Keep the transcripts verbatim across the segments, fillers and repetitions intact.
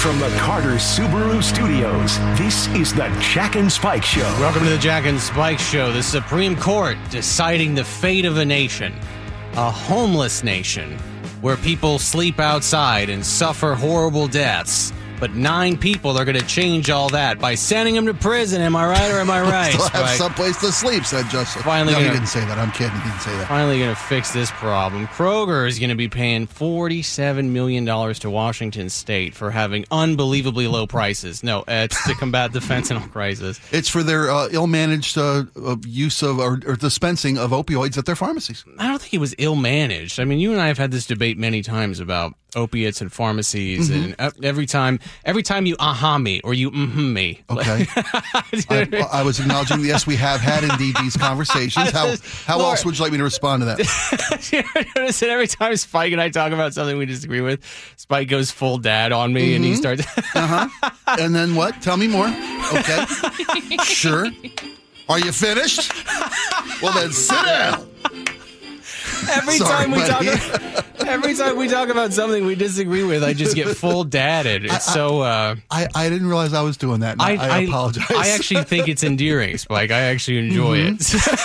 From the Carter Subaru Studios, this is the Jack and Spike Show. Welcome to the Jack and Spike Show. The Supreme Court deciding the fate of a nation, a homeless nation, where people sleep outside and suffer horrible deaths. But nine people are going to change all that by sending them to prison. Am I right or am I right? Still have Spike? someplace to sleep, said Justice. Finally no, gonna, he didn't say that. I'm kidding. He didn't say that. Finally going to fix this problem. Kroger is going to be paying forty-seven million dollars to Washington State for having unbelievably low prices. No, it's to combat the fentanyl crisis. It's for their uh, ill-managed uh, uh, use of or, or dispensing of opioids at their pharmacies. I don't think it was ill-managed. I mean, you and I have had this debate many times about opiates and pharmacies, mm-hmm. and every time, every time you aha me or you mm-hmm me. Okay, I, I was acknowledging. Yes, we have had indeed these conversations. How how Lord. else would you like me to respond to that? You notice that every time Spike and I talk about something we disagree with, Spike goes full dad on me, mm-hmm. and he starts. uh huh. And then what? Tell me more. Okay. Sure. Are you finished? Well, then sit down. Every Sorry, time we buddy. talk, every time we talk about something we disagree with, I just get full dadded. It's I, so. Uh, I, I didn't realize I was doing that. I, I, I apologize. I actually think it's endearing, Spike. I actually enjoy mm-hmm.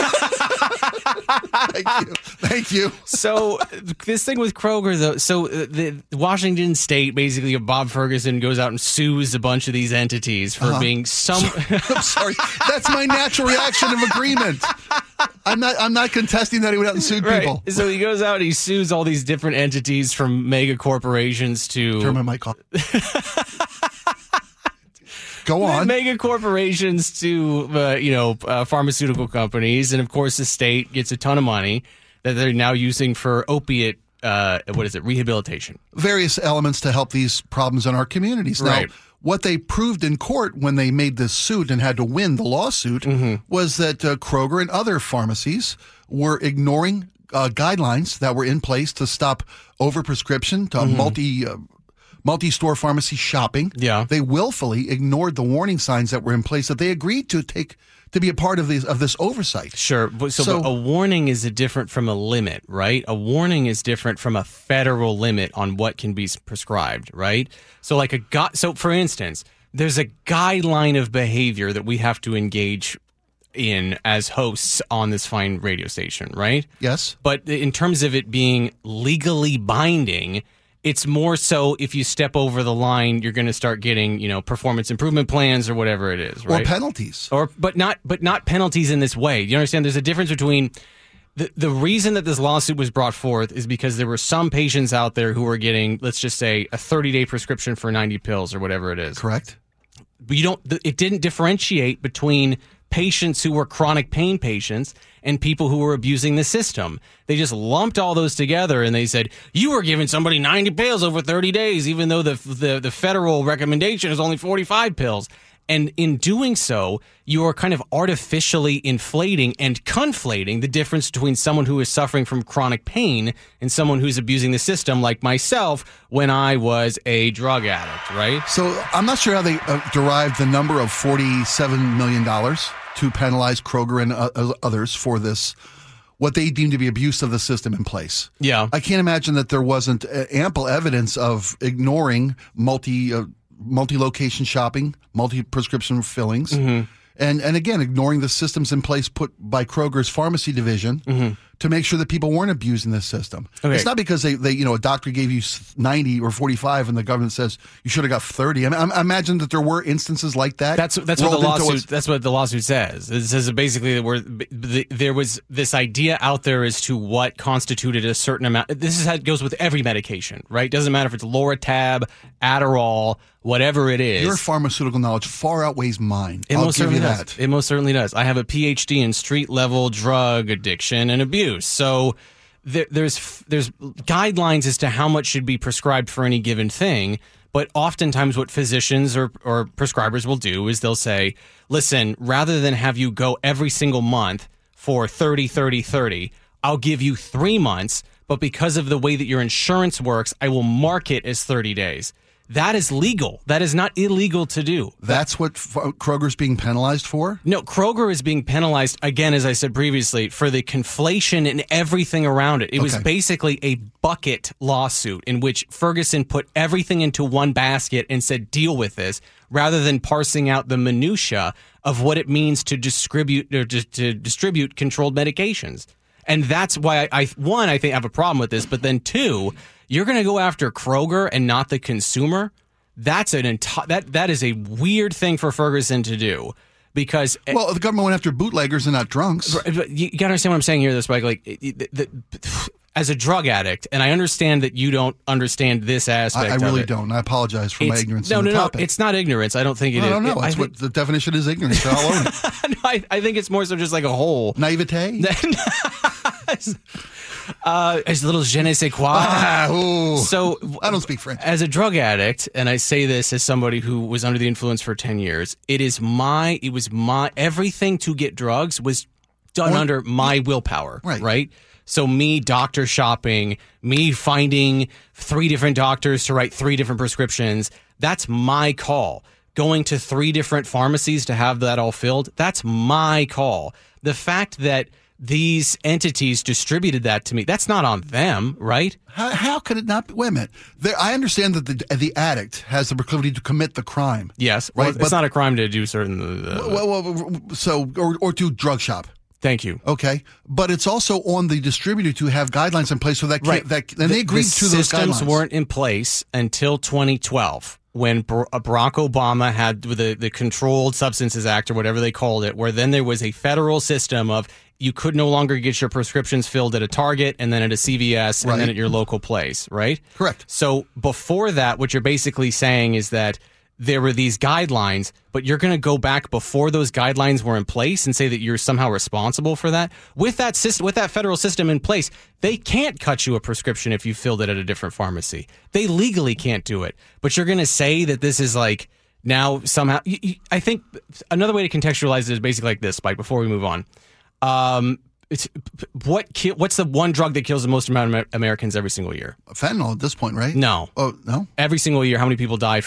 it. Thank you. Thank you. So this thing with Kroger, though. So the Washington State, basically, Bob Ferguson goes out and sues a bunch of these entities for uh-huh. being some. I'm sorry. That's my natural reaction of agreement. I'm not. I'm not contesting that he went out and sued right. people. So he goes out and he sues all these different entities, from mega corporations to. Turn my mic off. Go on. Mega corporations to uh, you know uh, pharmaceutical companies, and of course the state gets a ton of money that they're now using for opiate. Uh, what is it? Rehabilitation. Various elements to help these problems in our communities. Right. Now, what they proved in court when they made this suit and had to win the lawsuit mm-hmm. was that uh, Kroger and other pharmacies were ignoring uh, guidelines that were in place to stop overprescription, to mm-hmm. multi uh, multi-store pharmacy shopping. Yeah. They willfully ignored the warning signs that were in place that they agreed to take to be a part of these of this oversight. Sure. But, so, So- but a warning is a different from a limit, right? A warning is different from a federal limit on what can be s- prescribed, right? So like a gu- so for instance, there's a guideline of behavior that we have to engage in as hosts on this fine radio station, right? Yes. But in terms of it being legally binding, it's more so if you step over the line, you're going to start getting, you know, performance improvement plans or whatever it is, right? Or penalties. Or but not but not penalties in this way. You understand? There's a difference between the the reason that this lawsuit was brought forth is because there were some patients out there who were getting, let's just say, a thirty-day prescription for ninety pills or whatever it is. Correct. But you don't. It didn't differentiate between patients who were chronic pain patients and people who were abusing the system. They just lumped all those together and they said, you were giving somebody ninety pills over thirty days, even though the, the, the federal recommendation is only forty-five pills. And in doing so, you are kind of artificially inflating and conflating the difference between someone who is suffering from chronic pain and someone who's abusing the system, like myself when I was a drug addict, right? So I'm not sure how they uh, derived the number of forty-seven million dollars to penalize Kroger and uh, others for this, what they deem to be abuse of the system in place. Yeah. I can't imagine that there wasn't uh, ample evidence of ignoring multi uh, multi-location shopping, multi-prescription fillings, mm-hmm. and and again ignoring the systems in place put by Kroger's pharmacy division mm-hmm. to make sure that people weren't abusing this system. Okay. It's not because they, they you know a doctor gave you ninety or forty-five and the government says you should have got thirty. I, mean, I imagine that there were instances like that. That's that's what the lawsuit. That's what the lawsuit says. It says basically that we're, the, there was this idea out there as to what constituted a certain amount. This is how it goes with every medication, right? Doesn't matter if it's Loratab, Adderall, whatever it is. Your pharmaceutical knowledge far outweighs mine. It I'll most give certainly you does. that. It most certainly does. I have a P H D in street level drug addiction and abuse. So there, there's there's guidelines as to how much should be prescribed for any given thing. But oftentimes what physicians or, or prescribers will do is they'll say, listen, rather than have you go every single month for thirty, thirty, thirty, I'll give you three months. But because of the way that your insurance works, I will mark it as thirty days. That is legal. That is not illegal to do. That's what F- Kroger's being penalized for? No, Kroger is being penalized, again, as I said previously, for the conflation and everything around it. It was Okay. basically a bucket lawsuit in which Ferguson put everything into one basket and said, deal with this, rather than parsing out the minutia of what it means to distribute or to, to distribute controlled medications. And that's why I, I, one, I think I have a problem with this, but then two, you're going to go after Kroger and not the consumer. That's an enti- that that is a weird thing for Ferguson to do, because Well, the government went after bootleggers and not drunks. but you, you got to understand what I'm saying here. This, Mike, like the, the, as a drug addict, and I understand that you don't understand this aspect. I, I of really it. don't. I apologize for my It's- ignorance No, in no, the no. topic. It's not ignorance. I don't think it I is. don't know. It- That's I what the definition is, ignorance. I'll own it. think, no, I, I think it's more so just like a hole. Naivete? Uh, it's a little je ne sais quoi. Ah, ooh. So I don't speak French. As a drug addict, and I say this as somebody who was under the influence for ten years, it is my, it was my, everything to get drugs was done Or- under my willpower, Right. right? So me doctor shopping, me finding three different doctors to write three different prescriptions, that's my call. Going to three different pharmacies to have that all filled, that's my call. The fact that these entities distributed that to me, that's not on them, right? How, how could it not be? Wait a minute. There, I understand that the the addict has the proclivity to commit the crime. Yes. Well, Right, it's but- not a crime to do certain. Uh, Well, well, well, so, or, or to drug shop. thank you. Okay, but it's also on the distributor to have guidelines in place so that Right. that and they agreed the to those systems guidelines. weren't in place until twenty twelve, when Bar- uh, Barack Obama had the the Controlled Substances Act, or whatever they called it, where then there was a federal system of you could no longer get your prescriptions filled at a Target and then at a C V S and Right. then at your local place, right? Correct. So before that, what you're basically saying is that there were these guidelines, but you're going to go back before those guidelines were in place and say that you're somehow responsible for that. With that system, with that federal system in place, they can't cut you a prescription if you filled it at a different pharmacy. They legally can't do it. But you're going to say that this is like now somehow. You, you, I think another way to contextualize it is basically like this, Spike. Before we move on, um, it's what ki- what's the one drug that kills the most amount of Amer- Americans every single year? Fentanyl at this point, right? No. Oh no. Every single year, how many people die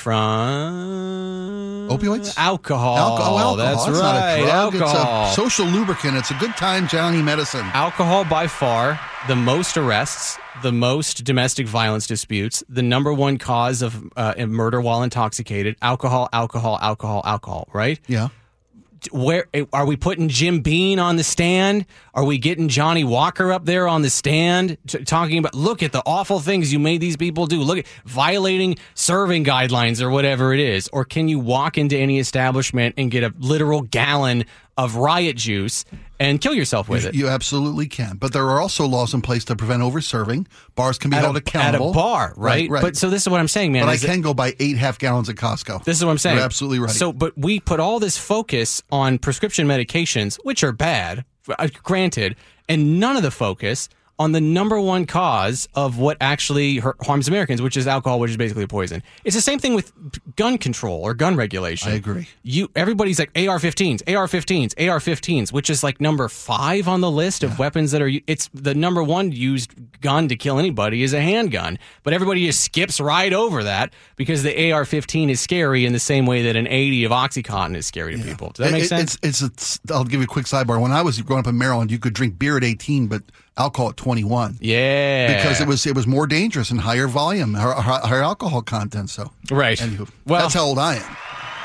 from Opioids? Alcohol. Alcohol. alcohol. That's it's right. Not a drug. Alcohol. It's a social lubricant. It's a good time, Johnny medicine. Alcohol, by far, the most arrests, the most domestic violence disputes, the number one cause of uh, murder while intoxicated. Alcohol, alcohol, alcohol, alcohol. Right? Yeah. Where are we putting Jim Beam on the stand? Are we getting Johnny Walker up there on the stand t- talking about, look at the awful things you made these people do, look at violating serving guidelines or whatever it is? Or can you walk into any establishment and get a literal gallon of riot juice and kill yourself with it? You absolutely can. But there are also laws in place to prevent over-serving. Bars can be At held a, accountable. at a bar, right? Right, right. But so this is what I'm saying, man. But I is that- can go buy eight half gallons at Costco. This is what I'm saying. You're absolutely right. So, but we put all this focus on prescription medications, which are bad, uh, granted, and none of the focus on the number one cause of what actually har- harms Americans, which is alcohol, which is basically a poison. It's the same thing with gun control or gun regulation. I agree. You, everybody's like A R fifteens, A R fifteens, A R fifteens, which is like number five on the list of weapons that are. It's the number one used gun to kill anybody is a handgun, but everybody just skips right over that because the A R fifteen is scary in the same way that an eighty of OxyContin is scary to people. Does that make It- sense? It's, it's, it's, I'll give you a quick sidebar. When I was growing up in Maryland, you could drink beer at eighteen, but alcohol at twenty-one. Yeah, Because it was it was more dangerous and higher volume, higher, higher alcohol content. So, right. anywho, Well, that's how old I am.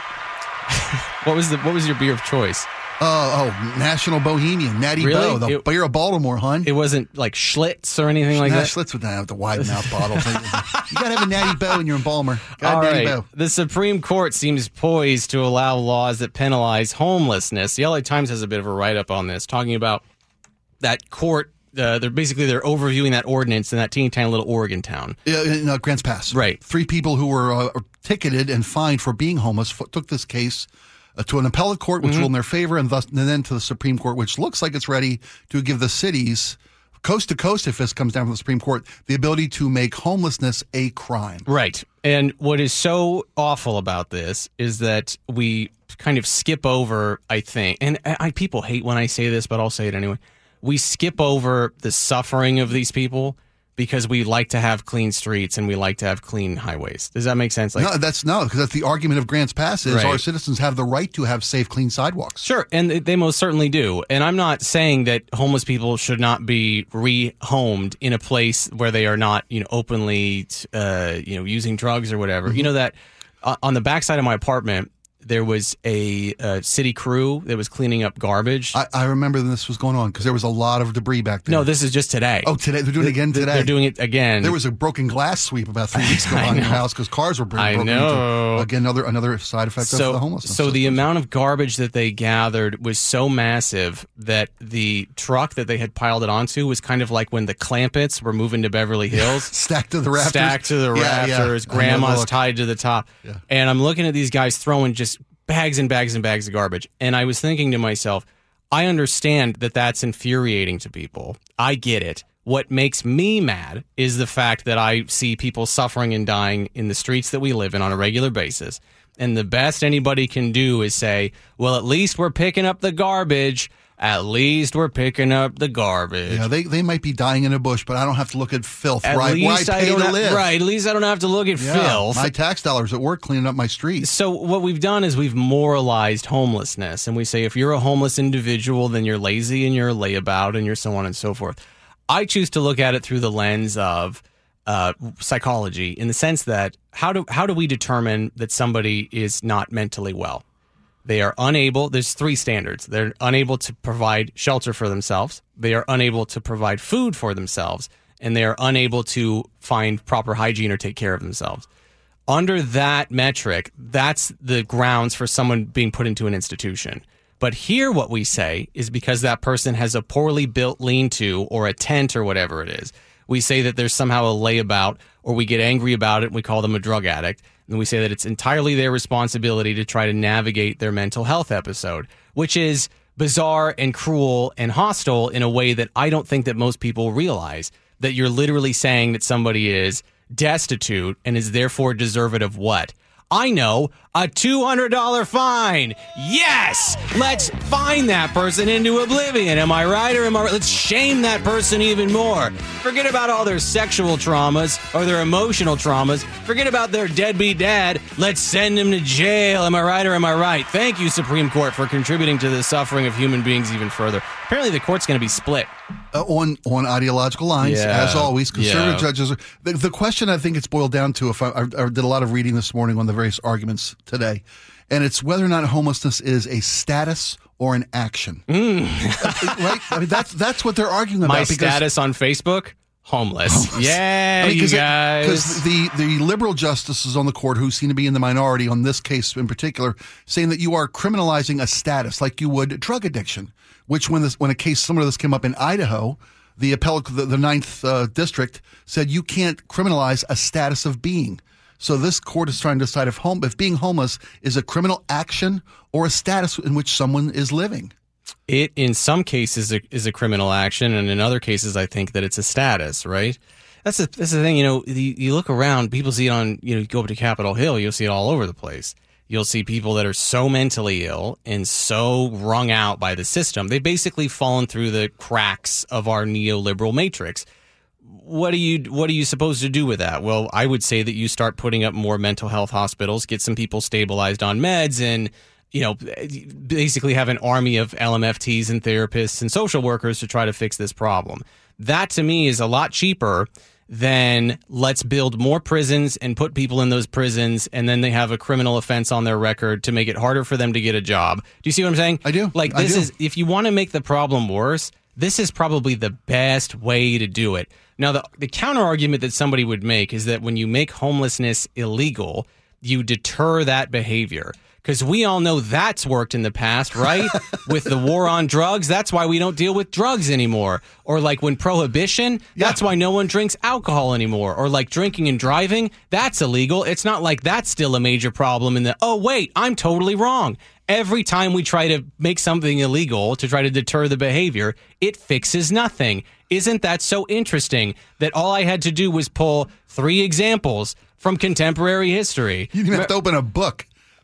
what was the what was your beer of choice? Oh, oh, National Bohemian, Natty Really? Bo, the It- beer of Baltimore, hun. It wasn't like Schlitz or anything like Nah, that. Schlitz would not have the wide mouth bottles. You gotta have a Natty Bo when you're in Baltimore. God, All Natty right. Bo. The Supreme Court seems poised to allow laws that penalize homelessness. The L A Times has a bit of a write-up on this, talking about that court. Uh, they're basically they're overviewing that ordinance in that teeny tiny little Oregon town. Yeah, in uh, Grants Pass. Right. Three people who were uh, ticketed and fined for being homeless f- took this case uh, to an appellate court, which Mm-hmm. ruled in their favor, and thus and then to the Supreme Court, which looks like it's ready to give the cities, coast to coast, if this comes down from the Supreme Court, the ability to make homelessness a crime. Right. And what is so awful about this is that we kind of skip over, I think, and I, people hate when I say this, but I'll say it anyway. We skip over the suffering of these people because we like to have clean streets and we like to have clean highways. Does that make sense? Like, no, that's no, because that's the argument of Grants Pass is Right. our citizens have the right to have safe, clean sidewalks. Sure, and they most certainly do. And I'm not saying that homeless people should not be rehomed in a place where they are not, you know, openly, uh, you know, using drugs or whatever. Mm-hmm. You know that uh, on the backside of my apartment, there was a, a city crew that was cleaning up garbage. I, I remember this was going on because there was a lot of debris back there. No, this is just today. Oh, today? They're doing it again today? They're doing it again. There was a broken glass sweep about three weeks ago on your house because cars were broken. I broken know. Into, again, another another side effect so, of the homelessness. So the amount of garbage that they gathered was so massive that the truck that they had piled it onto was kind of like when the Clampets were moving to Beverly Hills. Stacked to the rafters. Stacked to the Yeah, yeah. rafters. I know the Grandma's look. tied to the top. Yeah. And I'm looking at these guys throwing just bags and bags and bags of garbage. And I was thinking to myself, I understand that that's infuriating to people. I get it. What makes me mad is the fact that I see people suffering and dying in the streets that we live in on a regular basis. And the best anybody can do is say, well, at least we're picking up the garbage. At least we're picking up the garbage. Yeah, they, they might be dying in a bush, but I don't have to look at filth At where I, where I least I pay don't to have, live. right. At least I don't have to look at Yeah, filth. my tax dollars at work cleaning up my streets. So what we've done is we've moralized homelessness, and we say if you're a homeless individual, then you're lazy and you're a layabout and you're so on and so forth. I choose to look at it through the lens of uh, psychology, in the sense that how do how do we determine that somebody is not mentally well? They are unable, there's three standards. They're unable to provide shelter for themselves. They are unable to provide food for themselves. And they are unable to find proper hygiene or take care of themselves. Under that metric, that's the grounds for someone being put into an institution. But here what we say is because that person has a poorly built lean-to or a tent or whatever it is, we say that there's somehow a layabout, or we get angry about it and we call them a drug addict. And we say that it's entirely their responsibility to try to navigate their mental health episode, which is bizarre and cruel and hostile in a way that I don't think that most people realize, that you're literally saying that somebody is destitute and is therefore deserving of what? I know, a two hundred dollars fine. Yes! Let's fine that person into oblivion. Am I right or am I right? Let's shame that person even more. Forget about all their sexual traumas or their emotional traumas. Forget about their deadbeat dad. Let's send him to jail. Am I right or am I right? Thank you, Supreme Court, for contributing to the suffering of human beings even further. Apparently the court's going to be split. Uh, on on ideological lines, Yeah. as always. Conservative Yeah. judges. Are, the, the question I think it's boiled down to, if I, I, I did a lot of reading this morning on the various arguments today, and it's whether or not homelessness is a status or an action. Mm. Right? I mean, that's that's what they're arguing about. My because- status on Facebook? Homeless. Homeless. Yeah, I mean, you cause guys. Because the, the liberal justices on the court, who seem to be in the minority on this case in particular, saying that you are criminalizing a status like you would drug addiction, which when this when a case similar to this came up in Idaho, the appellate, the, the ninth uh, district said you can't criminalize a status of being. So this court is trying to decide if home if being homeless is a criminal action or a status in which someone is living. It, in some cases, is a criminal action, and in other cases, I think that it's a status, right? That's the, that's the thing, you know, you, you look around, people see it on, you know, you go up to Capitol Hill, you'll see it all over the place. You'll see people that are so mentally ill and so wrung out by the system. They've basically fallen through the cracks of our neoliberal matrix. What are you what are you supposed to do with that? Well, I would say that you start putting up more mental health hospitals, get some people stabilized on meds, and you know, basically have an army of L M F Ts and therapists and social workers to try to fix this problem. That to me is a lot cheaper than let's build more prisons and put people in those prisons, and then they have a criminal offense on their record to make it harder for them to get a job. Do you see what I'm saying? I do. Like I this do. is, if you want to make the problem worse, this is probably the best way to do it. Now, the, the counter argument that somebody would make is that when you make homelessness illegal, you deter that behavior. Because we all know that's worked in the past, right? With the war on drugs, that's why we don't deal with drugs anymore. Or like when prohibition, that's why no one drinks alcohol anymore. Or like drinking and driving, that's illegal. It's not like that's still a major problem in the, oh, wait, I'm totally wrong. Every time we try to make something illegal to try to deter the behavior, it fixes nothing. Isn't that so interesting that all I had to do was pull three examples from contemporary history? You didn't have to open a book.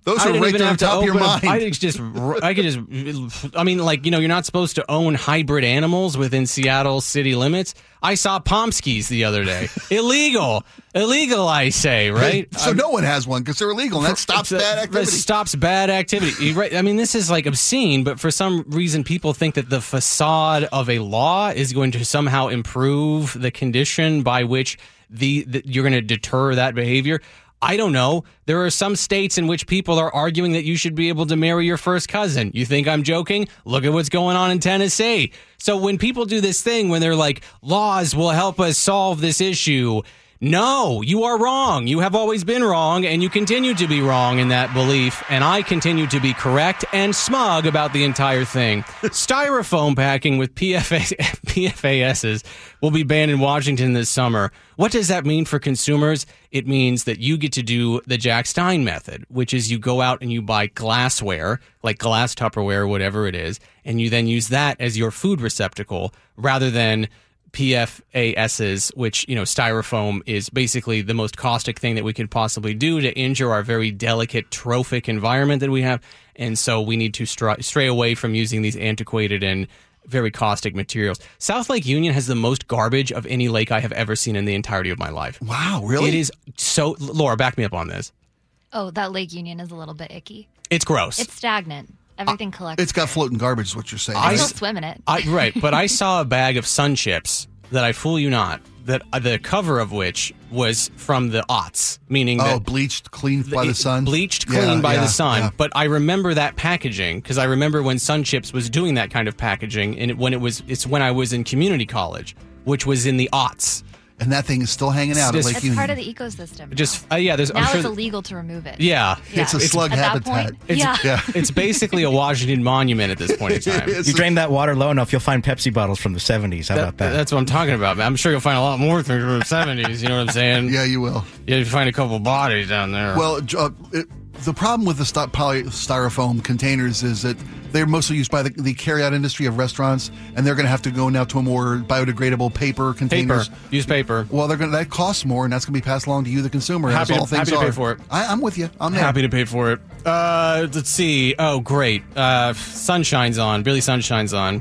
Those I are didn't right even there on have to top of your open a- mind. I could just, I could just, I mean, like, you know, you're not supposed to own hybrid animals within Seattle city limits. I saw Pomskis the other day. Illegal. Illegal, I say, right? So I'm- no one has one because they're illegal, and that stops That- bad that activity. stops bad activity. You're right. I mean, this is like obscene, but for some reason, people think that the facade of a law is going to somehow improve the condition by which the, the you're going to deter that behavior. I don't know. There are some states in which people are arguing that you should be able to marry your first cousin. You think I'm joking? Look at what's going on in Tennessee. So when people do this thing, when they're like, laws will help us solve this issue, no, you are wrong. You have always been wrong, and you continue to be wrong in that belief, and I continue to be correct and smug about the entire thing. Styrofoam packing with P F A, P F A Ss will be banned in Washington this summer. What does that mean for consumers? It means that you get to do the Jack Stein method, which is you go out and you buy glassware, like glass Tupperware, whatever it is, and you then use that as your food receptacle rather than P F A Ss, which, you know, styrofoam is basically the most caustic thing that we could possibly do to injure our very delicate trophic environment that we have. And so we need to stray, stray away from using these antiquated and very caustic materials. South Lake Union has the most garbage of any lake I have ever seen in the entirety of my life. Wow, really? It is so... Laura, back me up on this. Oh, that Lake Union is a little bit icky. It's gross. It's stagnant. Everything collects. It's got floating garbage, is what you're saying. I I- still swim in it. I, right, but I saw a bag of Sun Chips that, I fool you not, that uh, the cover of which was from the aughts, meaning oh, that bleached, cleaned by the it- sun? bleached clean Yeah, by yeah, the sun. yeah. But I remember that packaging because I remember when Sun Chips was doing that kind of packaging, and it, when it was, it's when I was in community college, which was in the aughts. And that thing is still hanging out at Just- Lake It's Union. part of the ecosystem. Just now. uh, yeah, there's Now I'm sure it's that- illegal to remove it. yeah, Yeah. It's a slug At that habitat. point, It's, yeah. Yeah. it's basically a Washington monument at this point in time. It's You a- drain that water low enough, you'll find Pepsi bottles from the seventies. How That- about that? That's what I'm talking about, man. I'm sure you'll find a lot more things from the seventies. You know what I'm saying? Yeah, you will. Yeah, you find a couple bodies down there. Well, uh, it, the problem with the st- polystyrofoam containers is that they're mostly used by the, the carry-out industry of restaurants, and they're going to have to go now to a more biodegradable paper paper. containers. Use paper. Well, they're going to that costs more, and that's going to be passed along to you, the consumer. Happy as to- all things happy to are. pay for it. I, I'm with you. I'm there. Happy to pay for it. Uh, let's see. Oh, great. Uh, Sunshine's on. Billy Sunshine's on.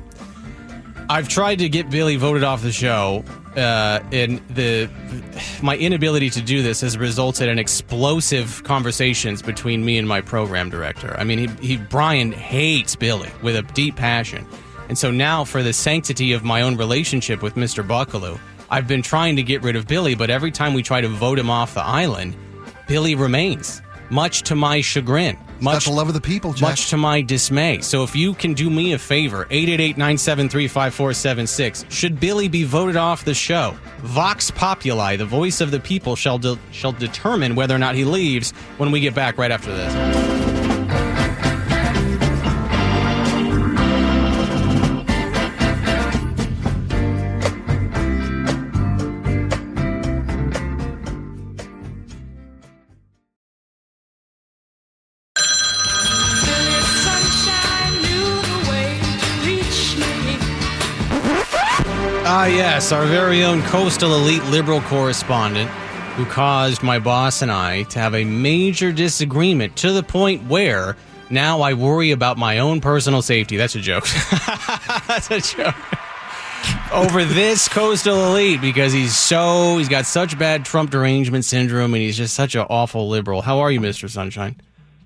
I've tried to get Billy voted off the show, uh, and the my inability to do this has resulted in explosive conversations between me and my program director. I mean, he, he Brian hates Billy with a deep passion, and so now for the sanctity of my own relationship with Mister Buckaloo, I've been trying to get rid of Billy, but every time we try to vote him off the island, Billy remains, much to my chagrin. Much, That's the love of the people, Jack. much to my dismay. So if you can do me a favor, eight eight eight, nine seven three, five four seven six, should Billy be voted off the show? Vox Populi, the voice of the people, shall de- shall determine whether or not he leaves when we get back right after this. Ah, yes, our very own coastal elite liberal correspondent who caused my boss and I to have a major disagreement to the point where now I worry about my own personal safety. That's a joke. That's a joke. Over this coastal elite because he's so, he's got such bad Trump derangement syndrome and he's just such an awful liberal. How are you, Mister Sunshine?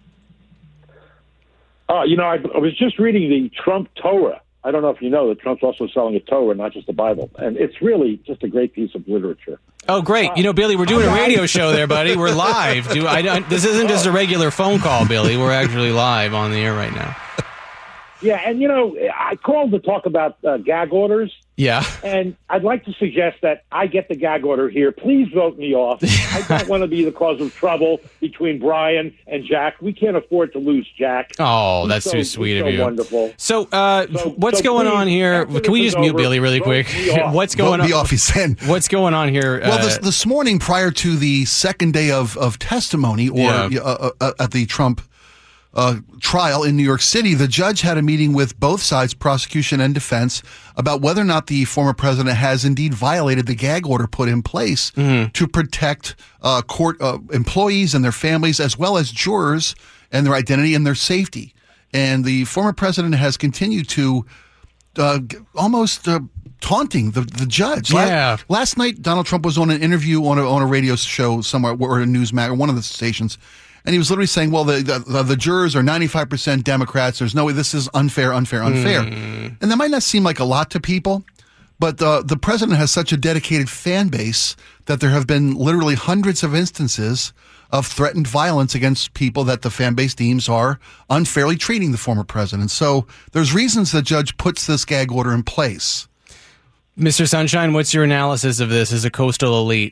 Uh, you know, I, I was just reading the Trump Torah. I don't know if you know that Trump's also selling a Torah, not just a Bible. And it's really just a great piece of literature. Oh, great. You know, Billy, we're doing a radio show there, buddy. We're live. Do I, I, this isn't just a regular phone call, Billy. We're actually live on the air right now. Yeah, and, you know, I called to talk about uh, gag orders. Yeah. And I'd like to suggest that I get the gag order here. Please vote me off. I don't want to be the cause of trouble between Brian and Jack. We can't afford to lose Jack. Oh, He's that's so- too he's sweet so of you. Wonderful. So, uh, So- what's so going please, on here? after Can we this just is mute over, Billy really vote quick? me off. What's Vote going on? me off, he's saying. What's going on here? Well, uh, this, this morning, prior to the second day of, of testimony, or Yeah. uh, uh, uh, at the Trump uh, trial in New York City, the judge had a meeting with both sides, prosecution and defense, about whether or not the former president has indeed violated the gag order put in place mm-hmm. to protect uh, court uh, employees and their families, as well as jurors and their identity and their safety. And the former president has continued to uh, almost uh, taunting the, the judge. Yeah. Last, last night, Donald Trump was on an interview on a, on a radio show somewhere, or a news mag, or one of the stations, and he was literally saying, well, the, the, the jurors are ninety-five percent Democrats. There's no way, this is unfair, unfair, unfair. Mm. And that might not seem like a lot to people, but the, the president has such a dedicated fan base that there have been literally hundreds of instances of threatened violence against people that the fan base deems are unfairly treating the former president. So there's reasons the judge puts this gag order in place. Mister Sunshine, what's your analysis of this as a coastal elite?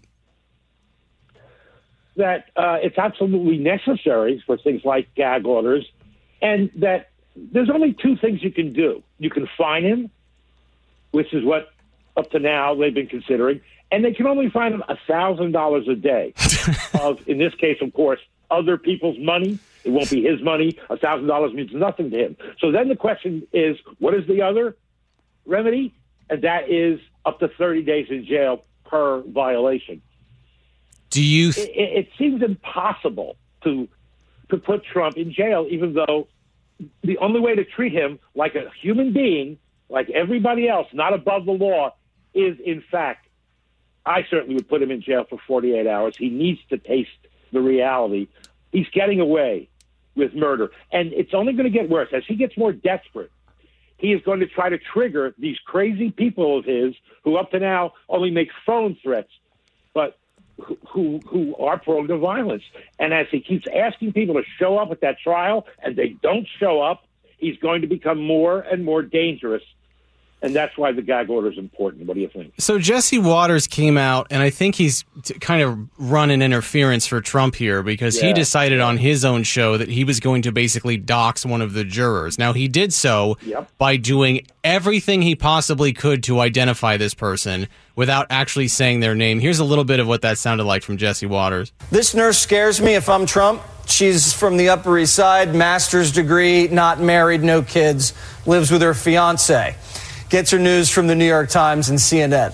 That uh, it's absolutely necessary for things like gag orders, and that there's only two things you can do. You can fine him, which is what up to now they've been considering, and they can only fine him one thousand dollars a day of, in this case, of course, other people's money. It won't be his money. one thousand dollars means nothing to him. So then the question is, what is the other remedy? And that is up to thirty days in jail per violation. Do you? Th- it, it seems impossible to to put Trump in jail, even though the only way to treat him like a human being, like everybody else, not above the law, is, in fact, I certainly would put him in jail for forty-eight hours. He needs to taste the reality. He's getting away with murder. And it's only going to get worse. As he gets more desperate, he is going to try to trigger these crazy people of his who up to now only make phone threats, but who who are prone to violence. And as he keeps asking people to show up at that trial and they don't show up, he's going to become more and more dangerous. And that's why the gag order is important. What do you think? So Jesse Waters came out, and I think he's t- kind of running interference for Trump here because yeah. he decided on his own show that he was going to basically dox one of the jurors. Now, he did so yep. by doing everything he possibly could to identify this person without actually saying their name. Here's a little bit of what that sounded like from Jesse Waters. This nurse scares me if I'm Trump. She's from the Upper East Side, master's degree, not married, no kids, lives with her fiance. Gets her news from the New York Times and C N N.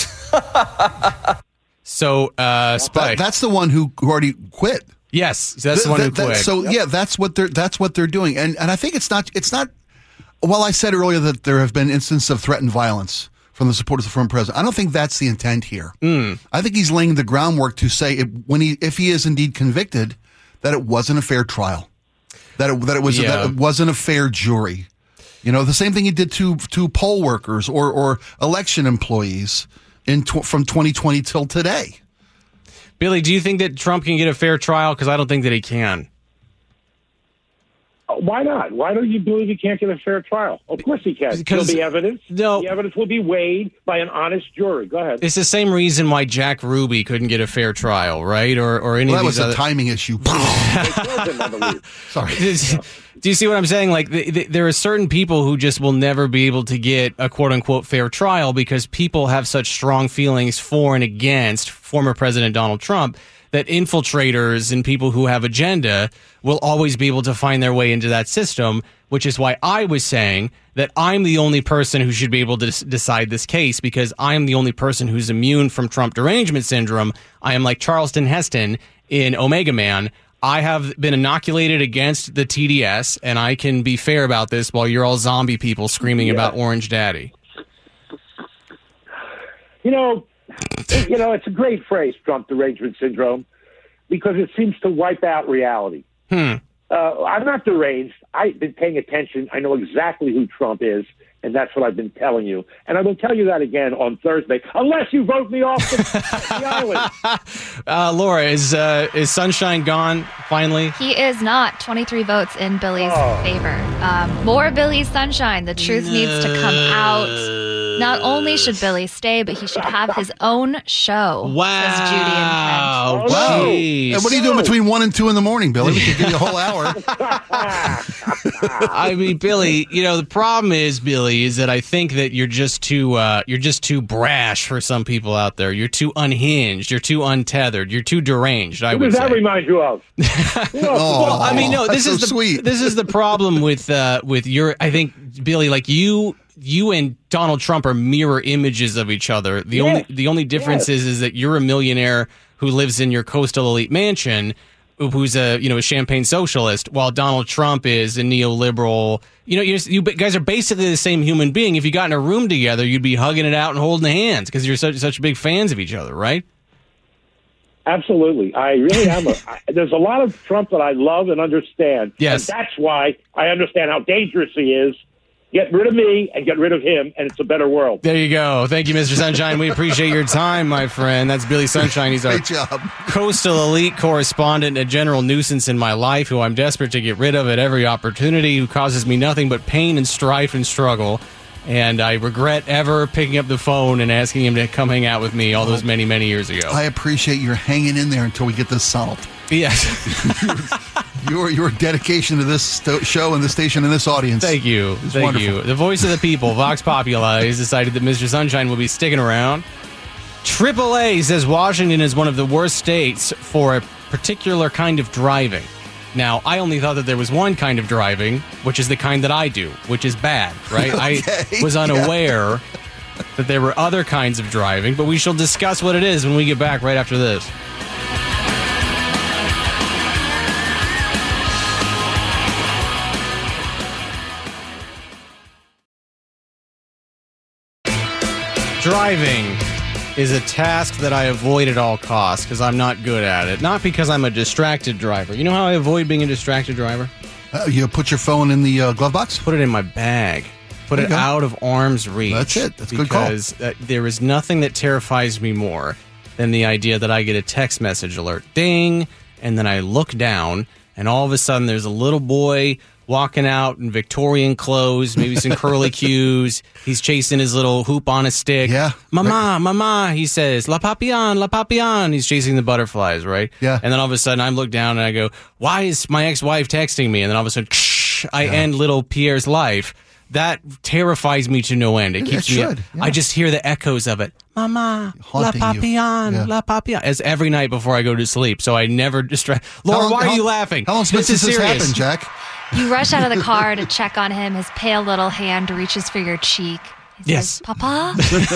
so, uh, Spike. That, that's the one who, who already quit. Yes, that's the, the one who that, quit. So yep. yeah, that's what they're that's what they're doing, and and I think it's not it's not. Well, I said earlier that there have been instances of threatened violence from the supporters of the former president. I don't think that's the intent here. Mm. I think he's laying the groundwork to say it, when he if he is indeed convicted, that it wasn't a fair trial, that it, that it was yeah. that it wasn't a fair jury. You know, the same thing he did to to poll workers or, or election employees in tw- from twenty twenty till today. Billy, do you think that Trump can get a fair trial? Because I don't think that he can. Uh, why not? Why don't you believe he can't get a fair trial? Of course he can. There'll be evidence. No, the evidence will be weighed by an honest jury. Go ahead. It's the same reason why Jack Ruby couldn't get a fair trial, right? Or or any well, that of these was a other... timing issue. Sorry. Do you see what I'm saying? Like, the, the, there are certain people who just will never be able to get a quote-unquote fair trial because people have such strong feelings for and against former President Donald Trump that infiltrators and people who have agenda will always be able to find their way into that system, which is why I was saying that I'm the only person who should be able to s- decide this case because I'm the only person who's immune from Trump derangement syndrome. I am like Charleston Heston in Omega Man. I have been inoculated against the T D S, and I can be fair about this while you're all zombie people screaming yeah. about Orange Daddy. You know, you know, it's a great phrase, Trump derangement syndrome, because it seems to wipe out reality. Hmm. Uh, I'm not deranged. I've been paying attention. I know exactly who Trump is, and that's what I've been telling you. And I will tell you that again on Thursday, unless you vote me off the, the island. Uh, Laura, is uh, is Sunshine gone finally? He is not. twenty-three votes in Billy's oh. favor. Um, more Billy's Sunshine. The truth no. needs to come out. Not only should Billy stay, but he should have his own show. Wow. Says Judy and Kent. Wow. Jeez. And what are you doing between one and two in the morning, Billy? We could give you a whole hour. I mean, Billy, you know, the problem is, Billy, is that I think that you're just too uh, you're just too brash for some people out there. You're too unhinged. You're too untethered. You're too deranged, I Who would does say. that remind you of? You know, Oh, Well, I mean, no. This that's is so the sweet. this is the problem with uh, with your. I think, Billy, like you, you and Donald Trump are mirror images of each other. The Yes. only the only difference Yes. is is that you're a millionaire who lives in your coastal elite mansion, who's a you know a champagne socialist, while Donald Trump is a neoliberal. You know, you you guys are basically the same human being. If you got in a room together, you'd be hugging it out and holding hands because you're such such big fans of each other, right? Absolutely. I really am. A, I, there's a lot of Trump that I love and understand. Yes. And that's why I understand how dangerous he is. Get rid of me and get rid of him, and it's a better world. There you go. Thank you, Mister Sunshine. We appreciate your time, my friend. That's Billy Sunshine. He's our Great job. coastal elite correspondent, a general nuisance in my life who I'm desperate to get rid of at every opportunity, who causes me nothing but pain and strife and struggle. And I regret ever picking up the phone and asking him to come hang out with me all those many, many years ago. I appreciate your hanging in there until we get this solved. Yes. Your your dedication to this sto- show and this station and this audience. Thank you. It's Thank wonderful. you. The voice of the people, Vox Populi, has decided that Mister Sunshine will be sticking around. triple A says Washington is one of the worst states for a particular kind of driving. Now, I only thought that there was one kind of driving, which is the kind that I do, which is bad, right? Okay, I was unaware that there were other kinds of driving, but we shall discuss what it is when we get back right after this. Driving is a task that I avoid at all costs because I'm not good at it. Not because I'm a distracted driver. You know how I avoid being a distracted driver? Uh, you put your phone in the uh, glove box? Put it in my bag. Put There it you go. out of arm's reach. That's it. That's a good call. Because uh, there is nothing that terrifies me more than the idea that I get a text message alert, ding, and then I look down, and all of a sudden there's a little boy walking out in Victorian clothes, maybe some curly cues. He's chasing his little hoop on a stick. Yeah. Mama, mama, he says, La Papillon, La Papillon. He's chasing the butterflies, right? Yeah. And then all of a sudden I look down and I go, why is my ex-wife texting me? And then all of a sudden, I end little Pierre's life. That terrifies me to no end. It It- keeps it me. should, yeah. I just hear the echoes of it. Mama, La Haunting you. Papillon, Yeah. La Papillon. As every night before I go to sleep. So I never distract. Laura, How long- why are how- you laughing? How long This since is this serious. happened, Jack? You rush out of the car to check on him. His pale little hand reaches for your cheek. He Yes. says, Papa?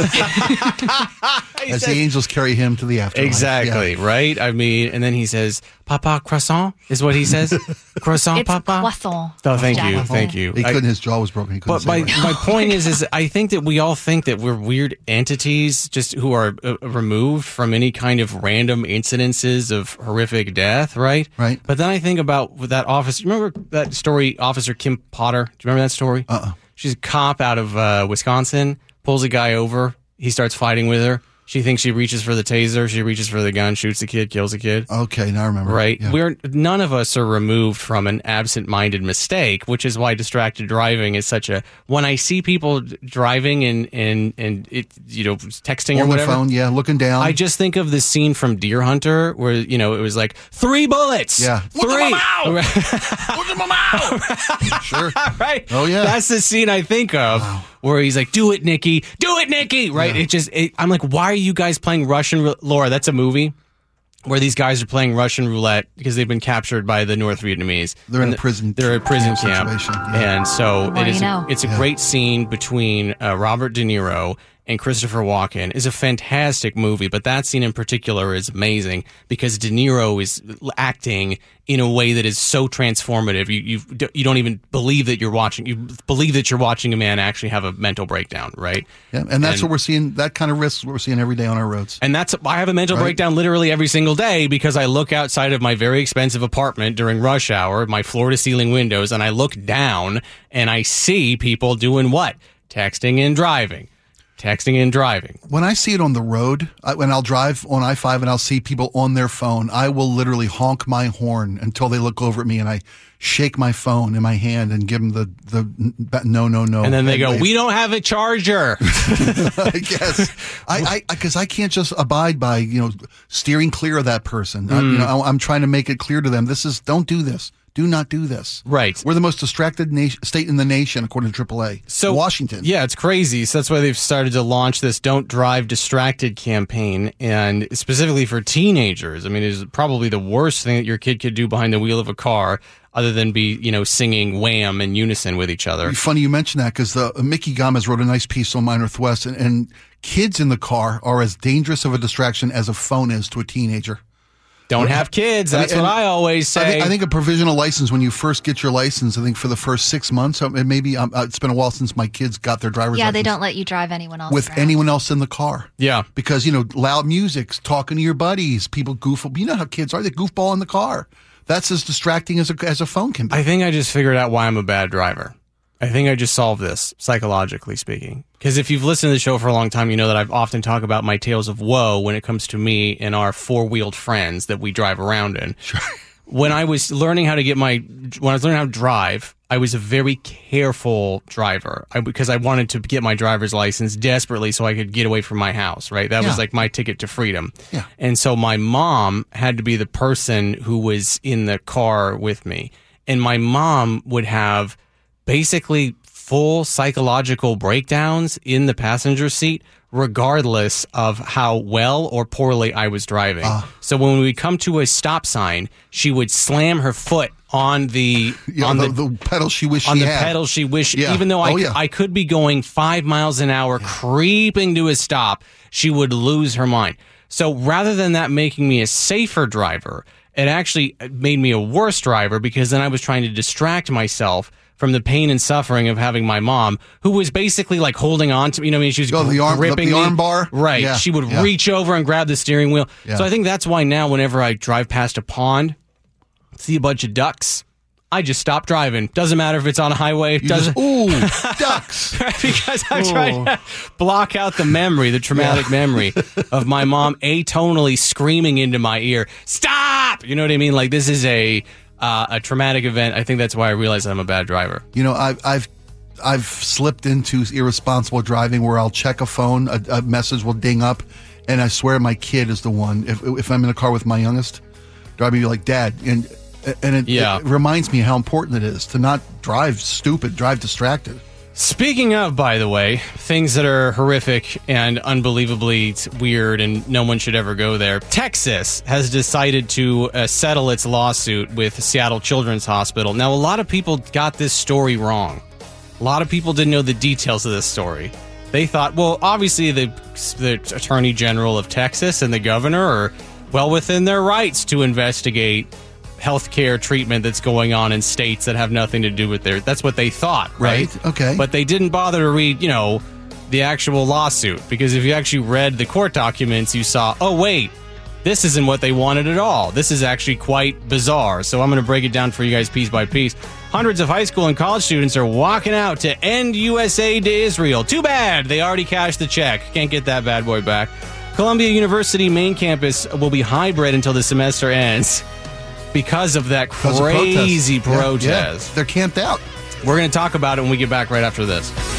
As the angels carry him to the afterlife. Exactly, Yeah. right? I mean, and then he says, Papa croissant is what he says. Croissant, It's Papa. croissant. Oh, thank you, Jack. thank you. He I- couldn't, his jaw was broken. He couldn't But say my, it right. my point is, is I think that we all think that we're weird entities, just who are uh, removed from any kind of random incidences of horrific death, right? Right. But then I think about with that officer. Remember that story, Officer Kim Potter? Do you remember that story? Uh-uh. She's a cop out of uh, Wisconsin. Pulls a guy over. He starts fighting with her. She thinks she reaches for the taser. She reaches for the gun, shoots the kid, kills the kid. Okay, now I remember. Right. Yeah. We're none of us are removed from an absent-minded mistake, which is why distracted driving is such a. When I see people d- driving and and and it, you know, texting or On the whatever, phone, yeah, looking down. I just think of the scene from Deer Hunter where you know it was like three bullets. Yeah. three. Sure. Right. Oh, yeah. That's the scene I think of where he's like, "Do it, Nikki. Do it, Nikki." Right. Yeah. It just. It, I'm like, why are you guys playing Russian? Rou- Laura, that's a movie where these guys are playing Russian roulette because they've been captured by the North Vietnamese. They're in And a prison They're in a prison camp, situation, yeah. and so More it you is. know. A, it's a Yeah. great scene between uh, Robert De Niro and Christopher Walken. Is a fantastic movie, but that scene in particular is amazing because De Niro is acting in a way that is so transformative. You you you don't even believe that you're watching. You believe that you're watching a man actually have a mental breakdown, right? Yeah, and that's And- what we're seeing. That kind of risk is what we're seeing every day on our roads. And that's I have a mental Right. breakdown literally every single day because I look outside of my very expensive apartment during rush hour, my floor to ceiling windows, and I look down and I see people doing what? Texting and driving. texting and driving. When I see it on the road, I, when I'll drive on I five and I'll see people on their phone, I will literally honk my horn until they look over at me, and I shake my phone in my hand and give them the, the no, no, no. And then they go, wave. we don't have a charger. I guess. I, I, because I can't just abide by, you know, steering clear of that person. I, you know, I, I'm trying to make it clear to them, this is, don't do this. Do not do this. Right. We're the most distracted nation, state in the nation, according to triple A. So Washington. Yeah, it's crazy. So that's why they've started to launch this "Don't Drive Distracted" campaign, and specifically for teenagers. I mean, it's probably the worst thing that your kid could do behind the wheel of a car, other than be, you know, singing Wham in unison with each other. It's funny you mention that, because uh, Mickey Gomez wrote a nice piece on My Northwest, and, and kids in the car are as dangerous of a distraction as a phone is to a teenager. Don't have kids. That's I mean, what I always say. I think, I think a provisional license, when you first get your license, I think for the first six months, uh, maybe um, uh, it's been a while since my kids got their driver's Yeah, license. they don't let you drive anyone else with around. anyone else in the car. Yeah. Because, you know, loud music, talking to your buddies, people goof. You know how kids are. They goofball in the car. That's as distracting as a, as a phone can be. I think I just figured out why I'm a bad driver. I think I just solved this, psychologically speaking. Because if you've listened to the show for a long time, you know that I've often talked about my tales of woe when it comes to me and our four-wheeled friends that we drive around in. Sure. When I was learning how to get my, when I was learning how to drive, I was a very careful driver I, because I wanted to get my driver's license desperately so I could get away from my house, right? That Yeah. was like my ticket to freedom. Yeah. And so my mom had to be the person who was in the car with me. And my mom would have basically full psychological breakdowns in the passenger seat, regardless of how well or poorly I was driving. Uh, so when we come to a stop sign, she would slam her foot on the yeah, on the, the, the pedal she wished on she the had. pedal she wished, Yeah. even though I, Oh, yeah. I could be going five miles an hour, yeah. creeping to a stop, she would lose her mind. So rather than that making me a safer driver, it actually made me a worse driver, because then I was trying to distract myself from the pain and suffering of having my mom, who was basically like holding on to me. You know, what I mean, she was oh, the arm, gripping the, the me. arm bar. Right. Yeah. She would yeah. reach over and grab the steering wheel. Yeah. So I think that's why now whenever I drive past a pond, see a bunch of ducks, I just stop driving. Doesn't matter if it's on a highway. You doesn't just, ooh, ducks. Because I'm trying to block out the memory, the traumatic Yeah. memory of my mom atonally screaming into my ear, "Stop!" You know what I mean? Like, this is a uh, a traumatic event. I think that's why I realized I'm a bad driver. You know, I've I've I've slipped into irresponsible driving where I'll check a phone, a, a message will ding up, and I swear my kid is the one. If if I'm in a car with my youngest, driving, be like, "Dad," and and it, Yeah. it reminds me how important it is to not drive stupid, drive distracted. Speaking of, by the way, things that are horrific and unbelievably weird and no one should ever go there, Texas has decided to uh, settle its lawsuit with Seattle Children's Hospital. Now, a lot of people got this story wrong. A lot of people didn't know the details of this story. They thought, well, obviously the, the Attorney General of Texas and the governor are well within their rights to investigate healthcare treatment that's going on in states that have nothing to do with their. That's what they thought, right? Right, okay. But they didn't bother to read, you know, the actual lawsuit, because if you actually read the court documents, you saw, oh wait, this isn't what they wanted at all. This is actually quite bizarre. So I'm going to break it down for you guys piece by piece. Hundreds of high school and college students are walking out to end U S aid to Israel. Too bad. They already cashed the check. Can't get that bad boy back. Columbia University main campus will be hybrid until the semester ends because of that Because of crazy protests. Yeah, protest. yeah. They're camped out. We're going to talk about it when we get back right after this.